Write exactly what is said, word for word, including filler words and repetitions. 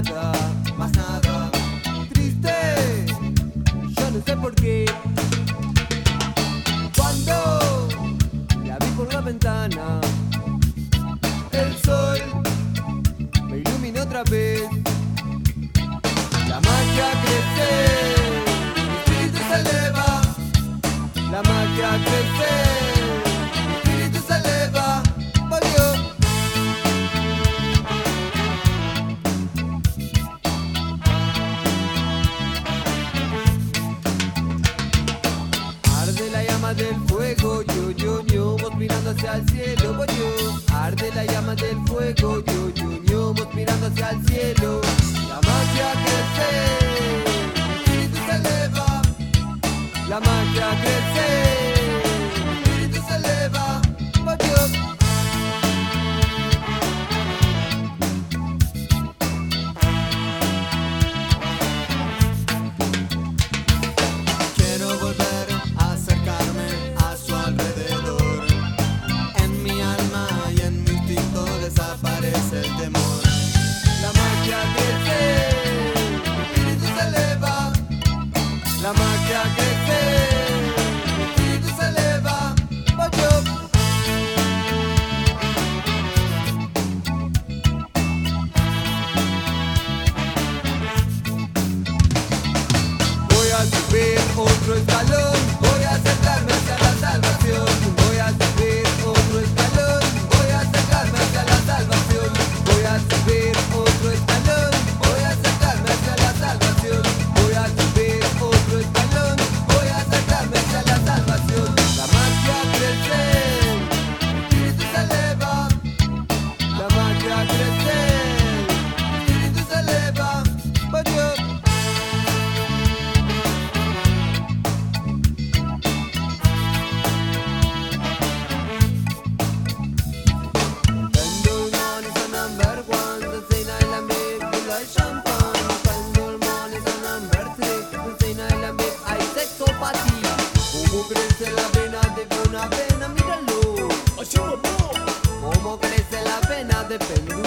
nada, más nada. Triste, yo no sé por qué. Cuando la vi por la ventana, el sol me iluminó otra vez. La magia crece, mi espíritu se eleva. La magia crece, mi espíritu se eleva. Volvió. Arde la llama del fuego, yo, yo, yo, vos mirando hacia el cielo, voy yo. Arde la llama del fuego, yo, yo, yo, vos mirando hacia el cielo. La magia crece, mi espíritu se eleva. La magia crece, mi espíritu se eleva. Voy yo. Quiero volver a acercarme a su alrededor. En mi alma y en mi instinto desaparece el temor. La magia crece, mi espíritu se eleva. La magia crece, mi espíritu se eleva. Voy yo. Voy a subir otro escalón, voy a acercarme hacia la salvación. Voy a subir otro escalón, voy a acercarme hacia la salvación. Voy a subir otro escalón, voy a acercarme hacia la salvación. Voy a subir otro escalón, voy a acercarme hacia la salvación. La magia crece, mi espíritu se eleva. La magia crece, mi espíritu se eleva. Voy yo. Pendulmon is a number one, the thing I love it, the light champagne. Pendulmon is a number three, the thing I love it, hay sexo pa' ti. Cómo crece la vena de una vena, míralo. Como crece la vena de pendulmon.